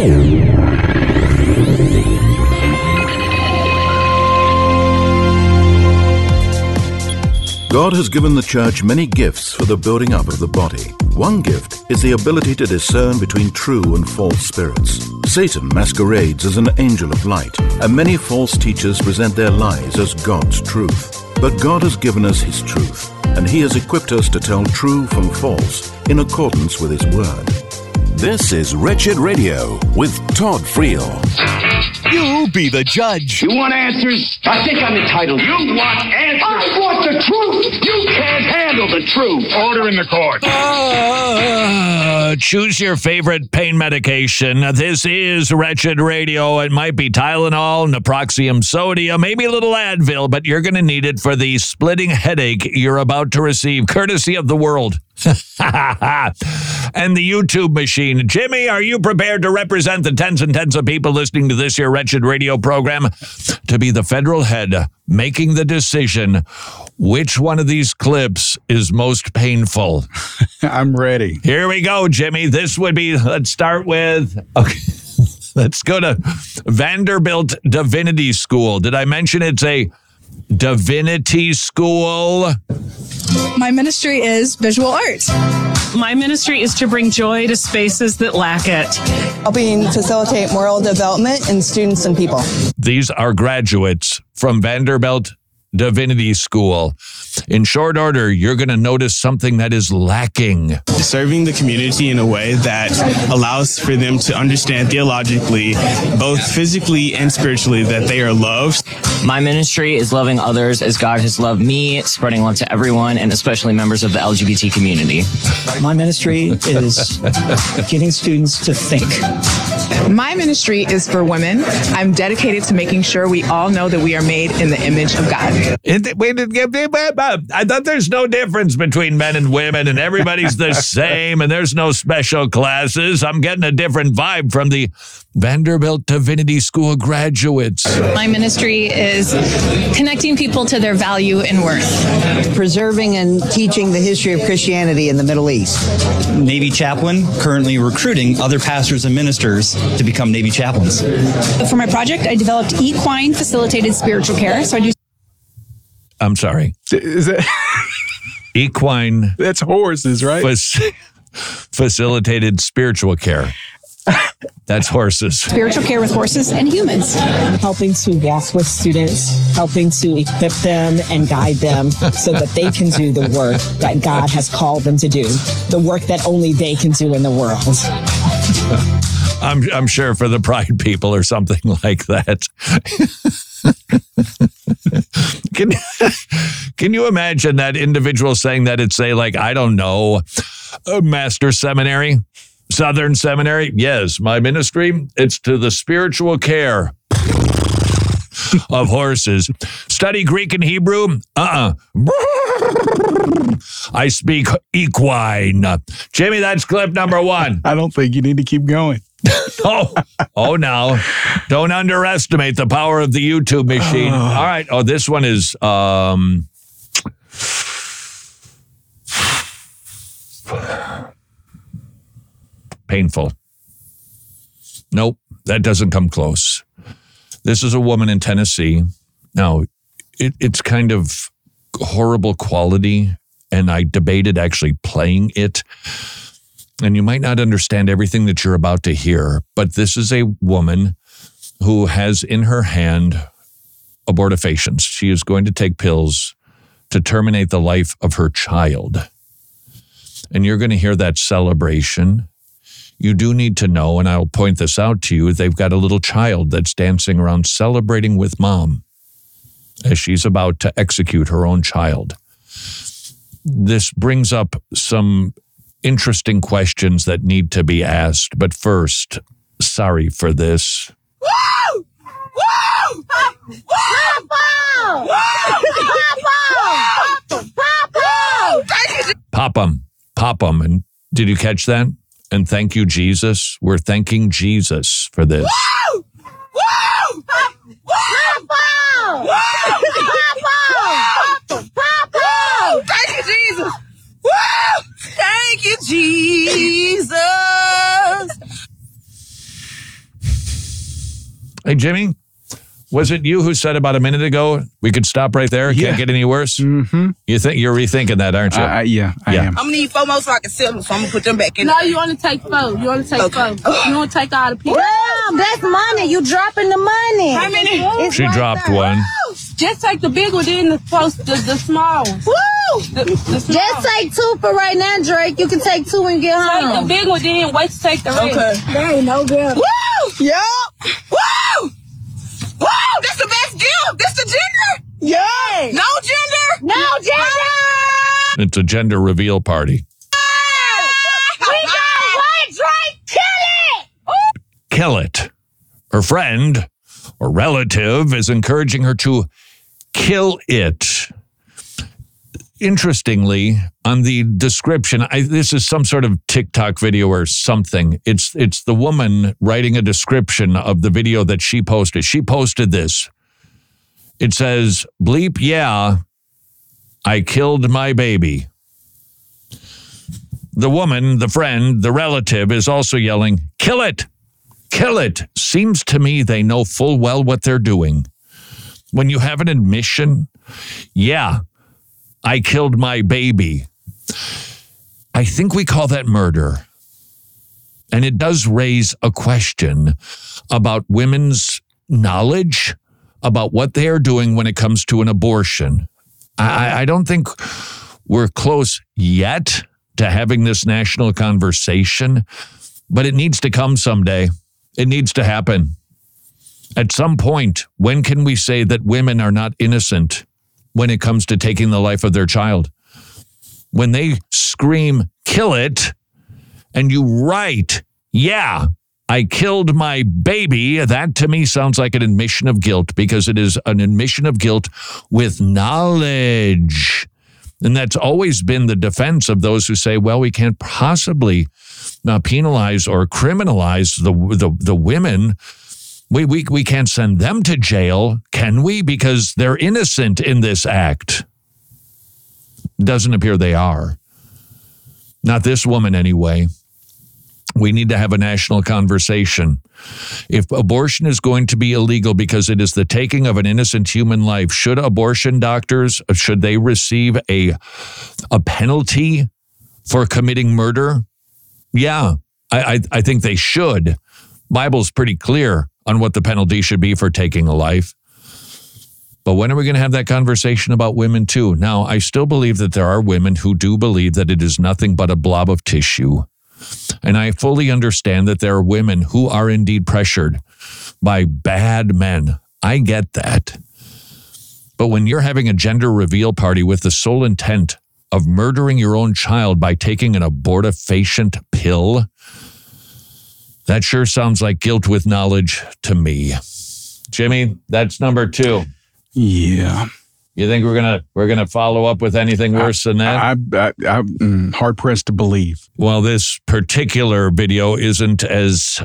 God has given the church many gifts for the building up of the body. One gift is the ability to discern between true and false spirits. Satan masquerades as an angel of light, and many false teachers present their lies as God's truth. But God has given us His truth, and He has equipped us to tell true from false in accordance with His Word. This is Wretched Radio with Todd Friel. You be the judge. You want answers? I think I'm entitled. You want answers? I want the truth. You can't handle the truth. Order in the court. Choose your favorite pain medication. This is Wretched Radio. It might be Tylenol, naproxen sodium, maybe a little Advil, but you're going to need it for the splitting headache you're about to receive, courtesy of the world. And the YouTube machine. Jimmy, are you prepared to represent the tens and tens of people listening to this here Wretched Radio program to be the federal head making the decision which one of these clips is most painful? I'm ready. Here we go, Jimmy. This would be, let's start with, okay, let's go to Vanderbilt Divinity School. Did I mention it's a divinity school? My ministry is visual art. My ministry is to bring joy to spaces that lack it. Helping facilitate moral development in students and people. These are graduates from Vanderbilt Divinity School. In short order, you're going to notice something that is lacking. Serving the community in a way that allows for them to understand theologically, both physically and spiritually, that they are loved. My ministry is loving others as God has loved me, spreading love to everyone, and especially members of the LGBT community. My ministry is getting students to think. My ministry is for women. I'm dedicated to making sure we all know that we are made in the image of God. I thought there's no difference between men and women, and everybody's the same, and there's no special classes. I'm getting a different vibe from the Vanderbilt Divinity School graduates. My ministry is connecting people to their value and worth. Preserving and teaching the history of Christianity in the Middle East. Navy chaplain, currently recruiting other pastors and ministers to become Navy chaplains. For my project, I developed equine facilitated spiritual care. So I do. I'm sorry. Is that equine? That's horses, right? Facilitated spiritual care. That's horses. Spiritual care with horses and humans. Helping to walk with students, helping to equip them and guide them so that they can do the work that God has called them to do, the work that only they can do in the world. I'm sure for the Pride people or something like that. Can you imagine that individual saying that at, say, like, I don't know, a Master Seminary, Southern Seminary? Yes, my ministry, it's to the spiritual care of horses. Study Greek and Hebrew? I speak equine. Jimmy, that's clip number 1. I don't think you need to keep going. Oh, now, don't underestimate the power of the YouTube machine. All right. Oh, this one is painful. Nope, that doesn't come close. This is a woman in Tennessee. Now, it's kind of horrible quality, and I debated actually playing it. And you might not understand everything that you're about to hear, but this is a woman who has in her hand abortifacients. She is going to take pills to terminate the life of her child. And you're going to hear that celebration. You do need to know, and I'll point this out to you, they've got a little child that's dancing around celebrating with mom as she's about to execute her own child. This brings up some interesting questions that need to be asked. But first, sorry for this. Woo! Woo! Pop 'em. And did you catch that? And thank you, Jesus. We're thanking Jesus for this. Woo! Woo! Thank you, Jesus. Woo! Thank you, Jesus. Hey, Jimmy, was it you who said about a minute ago we could stop right there? Yeah. Can't get any worse? Mm-hmm. You think you're rethinking that, aren't you? Yeah, I am. I'm gonna need 4 more so I can sell them, so I'm gonna put them back in. No, you want to take 4. You want to take 4. You want to take all the people. Damn, that's money. You dropping the money. How many? She dropped one. Just take the big one, then the small one. Woo! The Just take 2 for right now, Drake. You can take 2 and get home. Take the big one, then wait to take the rest. Okay. There ain't no good. Woo! Yup. Woo! Woo! That's the best gift. That's the gender. Yeah. No gender. No gender. It's a gender reveal party. We got what, Drake? Kill it. Ooh. Kill it. Her friend or relative is encouraging her to kill it. Interestingly, on the description, this is some sort of TikTok video or something. It's the woman writing a description of the video that she posted. She posted this. It says, bleep, yeah, I killed my baby. The woman, the friend, the relative is also yelling, kill it, kill it. Seems to me they know full well what they're doing. When you have an admission, yeah, I killed my baby. I think we call that murder. And it does raise a question about women's knowledge about what they are doing when it comes to an abortion. I don't think we're close yet to having this national conversation, but it needs to come someday. It needs to happen. At some point, when can we say that women are not innocent when it comes to taking the life of their child? When they scream, kill it, and you write, yeah, I killed my baby, that to me sounds like an admission of guilt, because it is an admission of guilt with knowledge. And that's always been the defense of those who say, well, we can't possibly penalize or criminalize the women. We can't send them to jail, can we? Because they're innocent in this act. Doesn't appear they are. Not this woman, anyway. We need to have a national conversation. If abortion is going to be illegal because it is the taking of an innocent human life, should abortion doctors, should they receive a penalty for committing murder? Yeah, I think they should. Bible's pretty clear on what the penalty should be for taking a life. But when are we going to have that conversation about women too? Now, I still believe that there are women who do believe that it is nothing but a blob of tissue. And I fully understand that there are women who are indeed pressured by bad men. I get that. But when you're having a gender reveal party with the sole intent of murdering your own child by taking an abortifacient pill, that sure sounds like guilt with knowledge to me. Jimmy, that's number 2. Yeah. You think we're gonna follow up with anything worse than that? I'm hard pressed to believe. Well, this particular video isn't as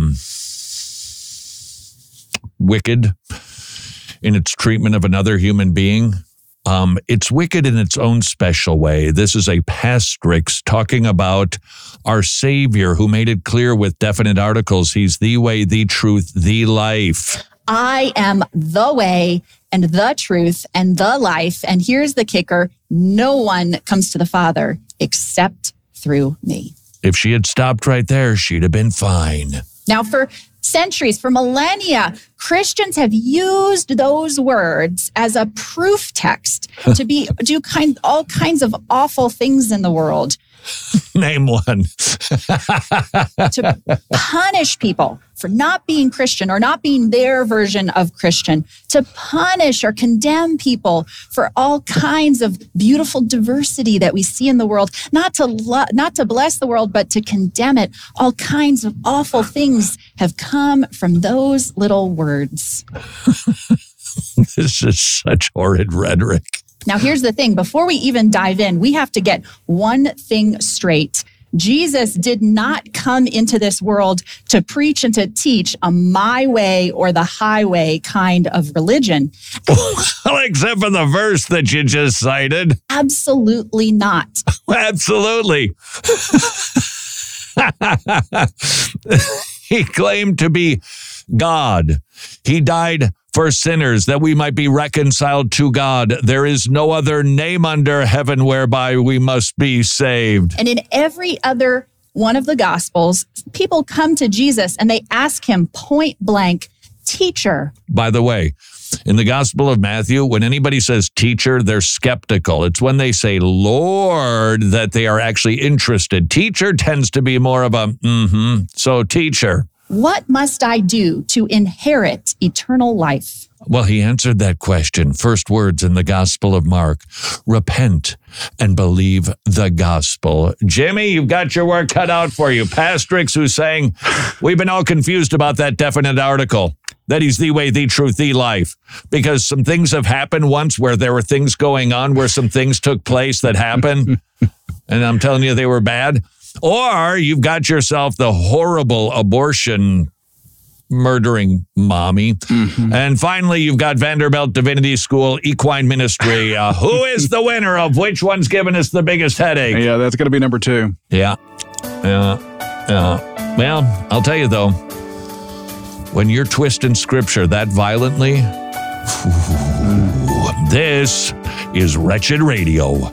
wicked in its treatment of another human being. It's wicked in its own special way. This is a pastrix talking about our Savior, who made it clear with definite articles. He's the way, the truth, the life. I am the way and the truth and the life. And here's the kicker. No one comes to the Father except through me. If she had stopped right there, she'd have been fine. Now, for centuries, for millennia, Christians have used those words as a proof text to do all kinds of awful things in the world. Name one. To punish people for not being Christian or not being their version of Christian, to punish or condemn people for all kinds of beautiful diversity that we see in the world, not to bless the world, but to condemn it. All kinds of awful things have come from those little words. This is such horrid rhetoric. Now, here's the thing. Before we even dive in, we have to get one thing straight. Jesus did not come into this world to preach and to teach a my way or the highway kind of religion. Well, except for the verse that you just cited. Absolutely not. Absolutely. He claimed to be God. He died for sinners that we might be reconciled to God. There is no other name under heaven whereby we must be saved. And in every other one of the Gospels, people come to Jesus and they ask him point blank, teacher. By the way, in the Gospel of Matthew, when anybody says teacher, they're skeptical. It's when they say Lord that they are actually interested. Teacher tends to be more of a, so teacher. What must I do to inherit eternal life? Well, he answered that question. First words in the Gospel of Mark, repent and believe the gospel. Jimmy, you've got your work cut out for you. Pastrix, who's saying, we've been all confused about that definite article, that he's the way, the truth, the life, because some things have happened once where there were things going on, where some things took place that happened, and I'm telling you they were bad. Or you've got yourself the horrible abortion murdering mommy. And finally, you've got Vanderbilt Divinity School Equine Ministry. Who is the winner of which one's giving us the biggest headache? Yeah, that's going to be number 2. Yeah. Well, I'll tell you though, when you're twisting scripture that violently, this is Wretched Radio.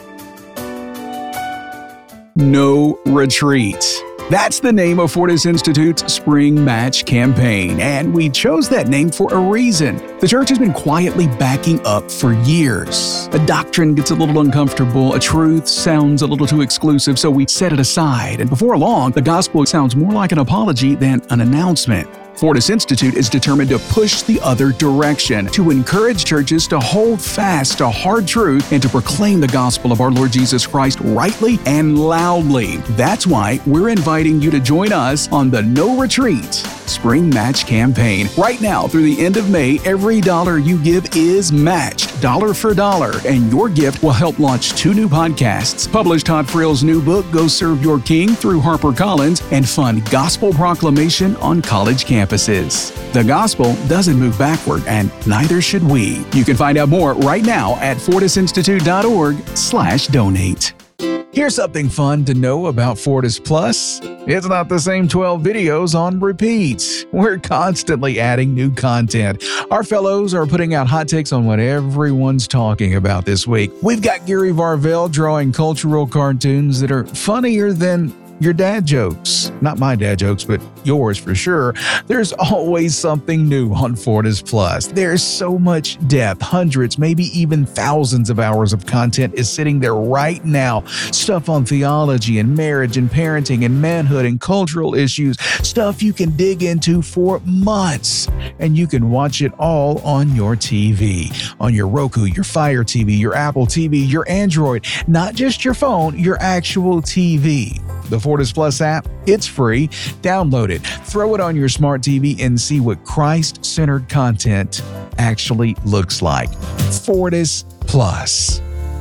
No retreat. That's the name of Fortis Institute's Spring Match campaign, and we chose that name for a reason. The church has been quietly backing up for years. A doctrine gets a little uncomfortable, a truth sounds a little too exclusive, so we set it aside, and before long, the gospel sounds more like an apology than an announcement. Fortis Institute is determined to push the other direction, to encourage churches to hold fast to hard truth and to proclaim the gospel of our Lord Jesus Christ rightly and loudly. That's why we're inviting you to join us on the No Retreat Spring Match campaign. Right now, through the end of May, every dollar you give is matched, dollar for dollar, and your gift will help launch 2 new podcasts, publish Todd Friel's new book, Go Serve Your King, through HarperCollins, and fund gospel proclamation on college campuses. The gospel doesn't move backward, and neither should we. You can find out more right now at fortisinstitute.org/donate. Here's something fun to know about Fortis Plus. It's not the same 12 videos on repeat. We're constantly adding new content. Our fellows are putting out hot takes on what everyone's talking about this week. We've got Gary Varvel drawing cultural cartoons that are funnier than your dad jokes. Not my dad jokes, but yours for sure. There's always something new on Fortis Plus. There's so much depth. Hundreds, maybe even thousands of hours of content is sitting there right now. Stuff on theology and marriage and parenting and manhood and cultural issues. Stuff you can dig into for months. And you can watch it all on your TV. On your Roku, your Fire TV, your Apple TV, your Android. Not just your phone, your actual TV. The Fortis Plus app, it's free. Download it, throw it on your smart TV, and see what Christ-centered content actually looks like. Fortis Plus.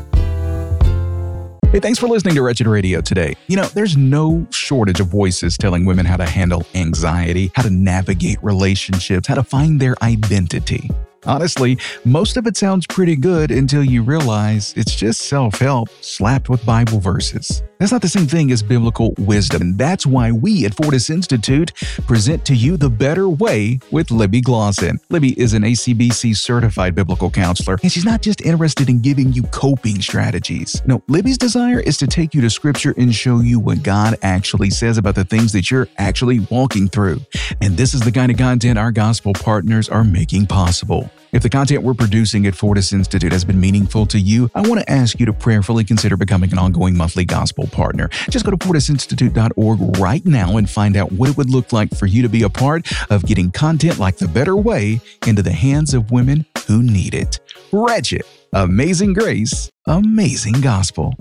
Hey, thanks for listening to Wretched Radio today. You know, there's no shortage of voices telling women how to handle anxiety, how to navigate relationships, how to find their identity. Honestly, most of it sounds pretty good until you realize it's just self-help slapped with Bible verses. That's not the same thing as biblical wisdom, and that's why we at Fortis Institute present to you The Better Way with Libby Glosson. Libby is an ACBC certified biblical counselor, and she's not just interested in giving you coping strategies. No, Libby's desire is to take you to Scripture and show you what God actually says about the things that you're actually walking through. And this is the kind of content our gospel partners are making possible. If the content we're producing at Fortis Institute has been meaningful to you, I want to ask you to prayerfully consider becoming an ongoing monthly gospel partner. Just go to fortisinstitute.org right now and find out what it would look like for you to be a part of getting content like The Better Way into the hands of women who need it. Wretched, amazing grace, amazing gospel.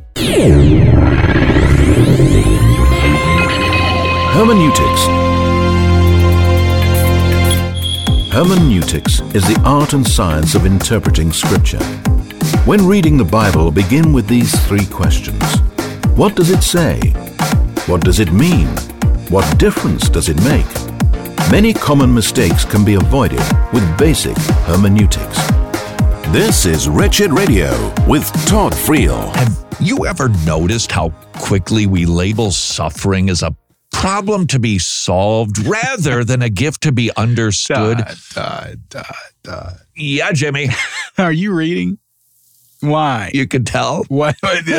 Hermeneutics. Hermeneutics is the art and science of interpreting Scripture. When reading the Bible, begin with these 3 questions. What does it say? What does it mean? What difference does it make? Many common mistakes can be avoided with basic hermeneutics. This is Wretched Radio with Todd Friel. Have you ever noticed how quickly we label suffering as a problem to be solved rather than a gift to be understood. Yeah, Jimmy. Are you reading? Why? You can tell. What?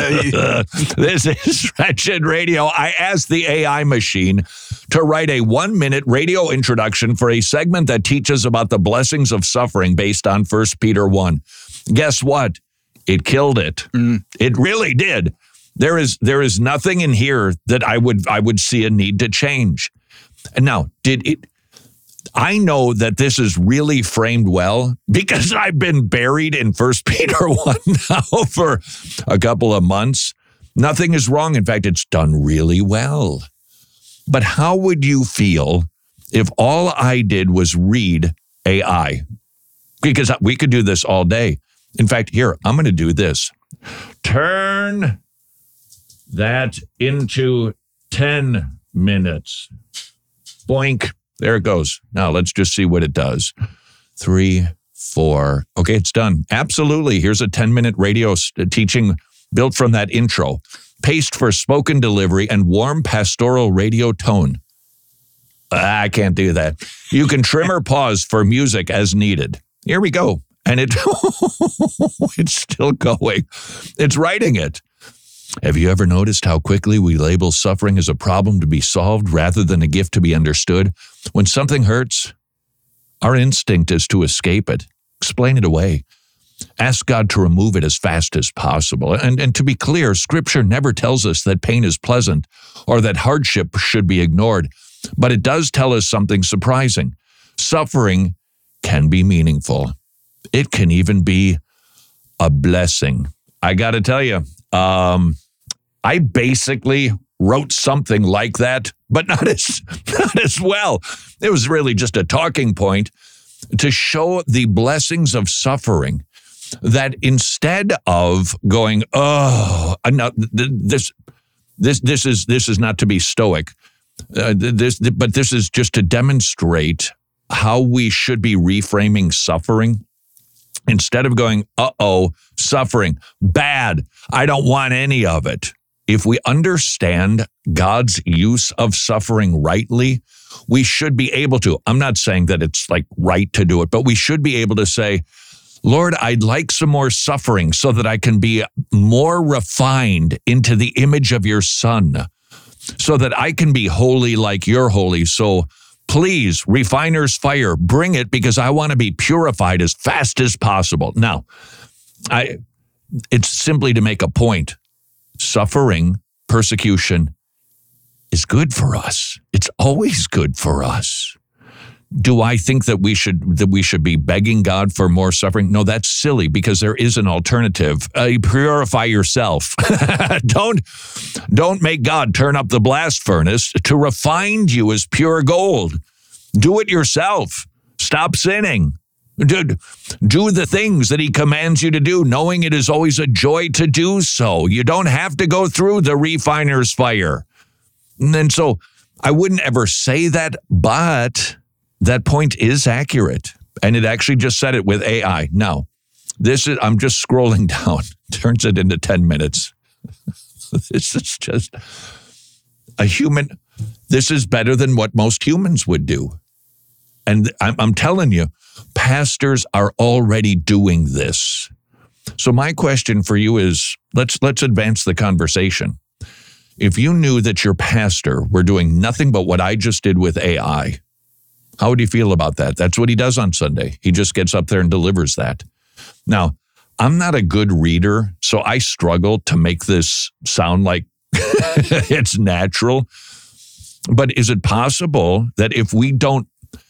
This is Wretched Radio. I asked the AI machine to write a 1-minute radio introduction for a segment that teaches about the blessings of suffering based on 1 Peter 1. Guess what? It killed it. It really did. There is nothing in here that I would see a need to change. And now, I know that this is really framed well because I've been buried in 1 Peter 1 now for a couple of months. Nothing is wrong. In fact, it's done really well. But how would you feel if all I did was read AI? Because we could do this all day. In fact, here, I'm going to do this. Turn that into 10 minutes. Boink. There it goes. Now, let's just see what it does. 3, 4. Okay, it's done. Absolutely. Here's a 10-minute radio teaching built from that intro. Paste for spoken delivery and warm pastoral radio tone. I can't do that. You can trim or pause for music as needed. Here we go. And it's still going. It's writing it. Have you ever noticed how quickly we label suffering as a problem to be solved rather than a gift to be understood? When something hurts, our instinct is to escape it, explain it away, ask God to remove it as fast as possible. And to be clear, Scripture never tells us that pain is pleasant or that hardship should be ignored, but it does tell us something surprising. Suffering can be meaningful. It can even be a blessing. I got to tell you, I basically wrote something like that, but not as well. It was really just a talking point to show the blessings of suffering, that instead of going, oh, no, this is not to be stoic, but this is just to demonstrate how we should be reframing suffering. Instead of going, uh-oh, suffering, bad, I don't want any of it. If we understand God's use of suffering rightly, we should be able to, I'm not saying that it's like right to do it, but we should be able to say, Lord, I'd like some more suffering so that I can be more refined into the image of your Son, so that I can be holy like you're holy. So please, refiner's fire, bring it, because I want to be purified as fast as possible. Now, it's simply to make a point. Suffering, persecution is good for us. It's always good for us. Do I think that we should be begging God for more suffering? No, that's silly, because there is an alternative. Purify yourself. Don't make God turn up the blast furnace to refine you as pure gold. Do it yourself. Stop sinning. Do the things that he commands you to do, knowing it is always a joy to do so. You don't have to go through the refiner's fire. And so I wouldn't ever say that, but that point is accurate. And it actually just said it with AI. Now, I'm just scrolling down, turns it into 10 minutes. This is just this is better than what most humans would do. And I'm telling you, pastors are already doing this. So my question for you is, let's advance the conversation. If you knew that your pastor were doing nothing but what I just did with AI, how would you feel about that? That's what he does on Sunday. He just gets up there and delivers that. Now, I'm not a good reader, so I struggle to make this sound like it's natural. But is it possible that if we don't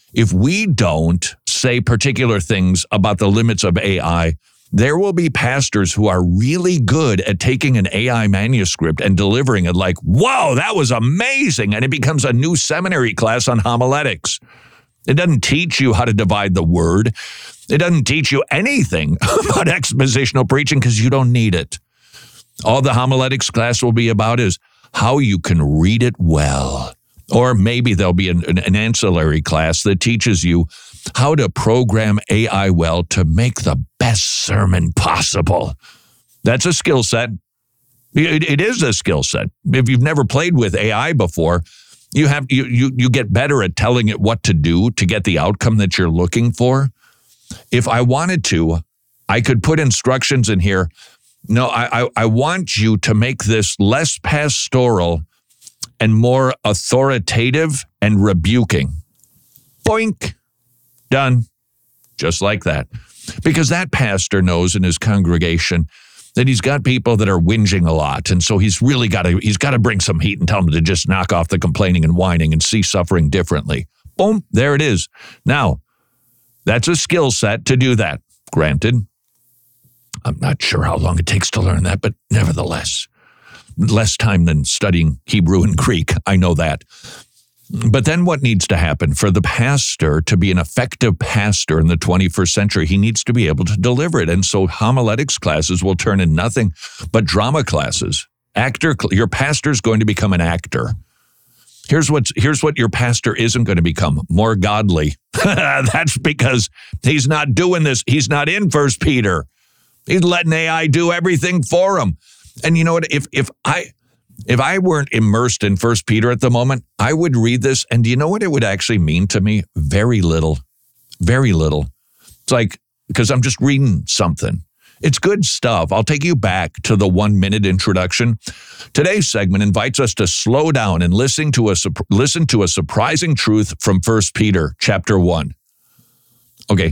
say particular things about the limits of AI, there will be pastors who are really good at taking an AI manuscript and delivering it like, whoa, that was amazing. And it becomes a new seminary class on homiletics. It doesn't teach you how to divide the word. It doesn't teach you anything about expositional preaching because you don't need it. All the homiletics class will be about is how you can read it well. Or maybe there'll be an ancillary class that teaches you how to program AI well to make the best sermon possible. That's a skill set. It is a skill set. If you've never played with AI before, You get better at telling it what to do to get the outcome that you're looking for. If I wanted to, I could put instructions in here. No, I want you to make this less pastoral and more authoritative and rebuking. Boink. Done. Just like that. Because that pastor knows in his congregation that he's got people that are whinging a lot. And so he's got to bring some heat and tell them to just knock off the complaining and whining and see suffering differently. Boom, there it is. Now, that's a skill set to do that. Granted, I'm not sure how long it takes to learn that, but nevertheless, less time than studying Hebrew and Greek. I know that. But then what needs to happen for the pastor to be an effective pastor in the 21st century? He needs to be able to deliver it. And so homiletics classes will turn in nothing but drama classes. Your pastor's going to become an actor. Here's what your pastor isn't going to become: more godly. That's because he's not doing this. He's not in 1 Peter. He's letting AI do everything for him. And you know what? If I weren't immersed in 1 Peter at the moment, I would read this, and do you know what it would actually mean to me? Very little. Very little. It's like, because I'm just reading something. It's good stuff. I'll take you back to the 1-minute introduction. Today's segment invites us to slow down and listen to a surprising truth from 1 Peter chapter 1. Okay.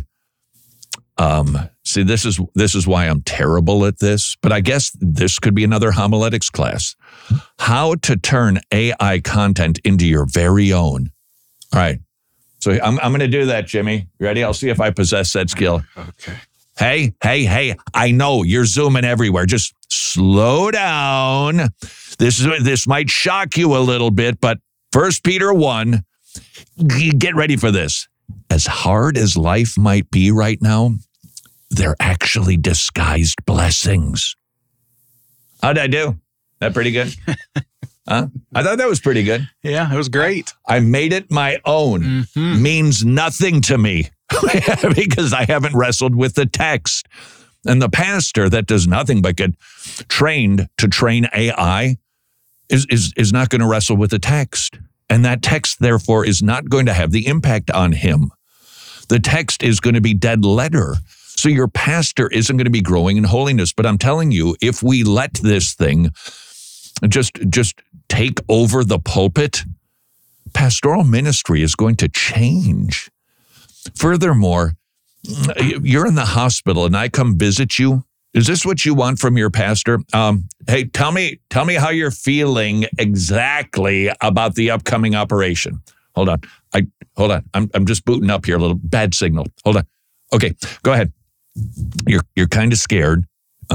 See, this is why I'm terrible at this, but I guess this could be another homiletics class. How to turn AI content into your very own. All right. So I'm going to do that, Jimmy. You ready? I'll see if I possess that skill. Okay. Hey, I know you're zooming everywhere. Just slow down. This might shock you a little bit, but 1 Peter 1, get ready for this. As hard as life might be right now, they're actually disguised blessings. How'd I do? That pretty good? Huh? I thought that was pretty good. Yeah, it was great. I made it my own. Mm-hmm. Means nothing to me because I haven't wrestled with the text. And the pastor that does nothing but get trained to train AI is not going to wrestle with the text. And that text, therefore, is not going to have the impact on him. The text is going to be dead letter. So your pastor isn't going to be growing in holiness. But I'm telling you, if we let this thing just take over the pulpit, pastoral ministry is going to change. Furthermore, you're in the hospital and I come visit you. Is this what you want from your pastor? Hey, tell me how you're feeling exactly about the upcoming operation. Hold on. I'm just booting up here. A little bad signal. Hold on. Okay, go ahead. You're kind of scared.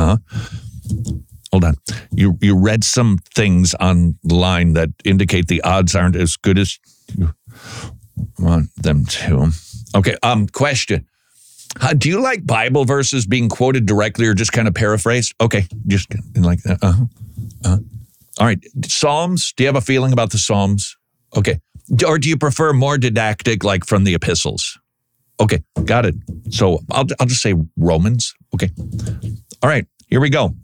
Hold on. You read some things online that indicate the odds aren't as good as you want them to. Okay. Question. Do you like Bible verses being quoted directly or just kind of paraphrased? Okay, just like that. All right. Psalms. Do you have a feeling about the Psalms? Okay. Or do you prefer more didactic, like from the epistles? Okay, got it. So I'll just say Romans. Okay. All right, here we go.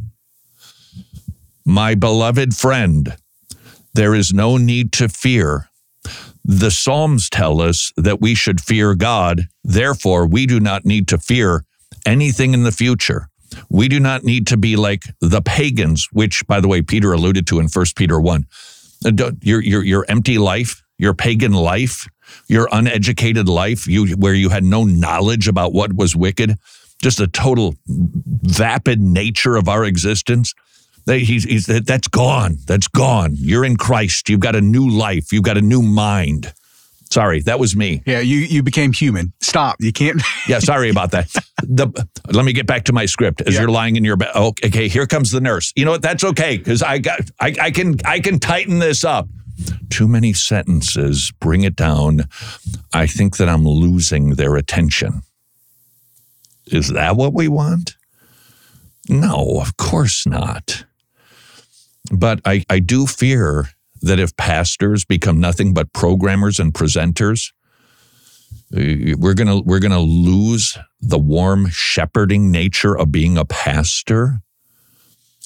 My beloved friend, there is no need to fear. The Psalms tell us that we should fear God. Therefore, we do not need to fear anything in the future. We do not need to be like the pagans, which, by the way, Peter alluded to in 1 Peter 1. Your empty life, your pagan life, your uneducated life, where you had no knowledge about what was wicked, just the total vapid nature of our existence. That's gone. That's gone. You're in Christ. You've got a new life. You've got a new mind. Sorry, that was me. Yeah, you became human. Stop. You can't. Yeah, sorry about that. Let me get back to my script. As you're lying in your bed. Okay, here comes the nurse. You know what? That's okay because I can tighten this up. Too many sentences. Bring it down. I think that I'm losing their attention. Is that what we want? No, of course not. But I do fear that if pastors become nothing but programmers and presenters, we're gonna lose the warm shepherding nature of being a pastor.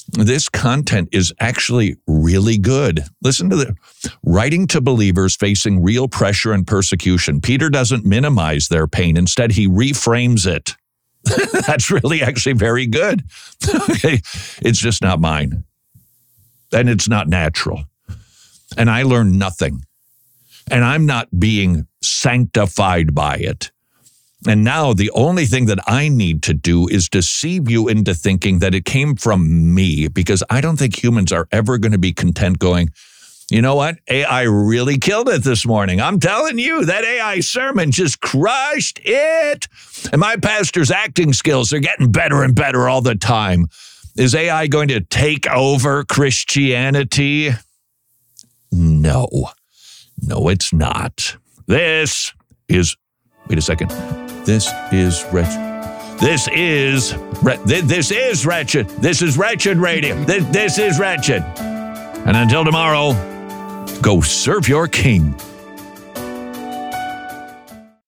this content is actually really good. Listen to the writing to believers facing real pressure and persecution. Peter doesn't minimize their pain. Instead, he reframes it. That's really actually very good. Okay. It's just not mine. And it's not natural. And I learned nothing. And I'm not being sanctified by it. And now the only thing that I need to do is deceive you into thinking that it came from me, because I don't think humans are ever going to be content going, you know what? AI really killed it this morning. I'm telling you, that AI sermon just crushed it. And my pastor's acting skills are getting better and better all the time. Is AI going to take over Christianity? No. No, it's not. This is wretched. This is wretched. This is wretched radio. This is wretched. And until tomorrow, go serve your king.